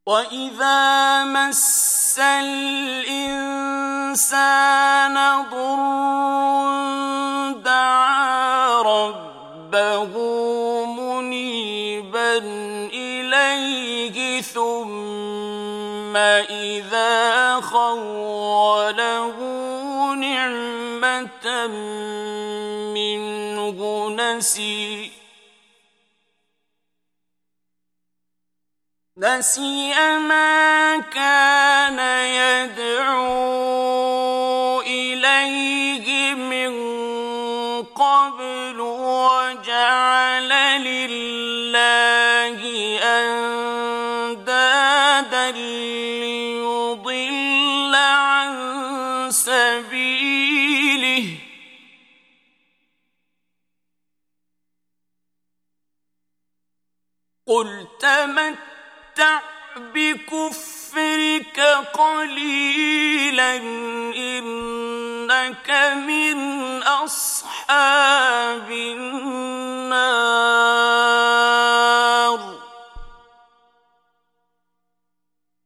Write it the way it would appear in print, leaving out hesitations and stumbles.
وَإِذَا مَسَّ الْإِنسَانَ ضُرٌّ دَعَا رَبَّهُ مُنِيبًا إِلَيْهِ ثُمَّ إِذَا خَوَّلَهُ نِعْمَةً مِّنْهُ نسي ما كان يدعو إليه من قبل وجعل لله أندادا ليضل عن سبيله قل تمتع بكفرك قليلا إنك من أصحاب النار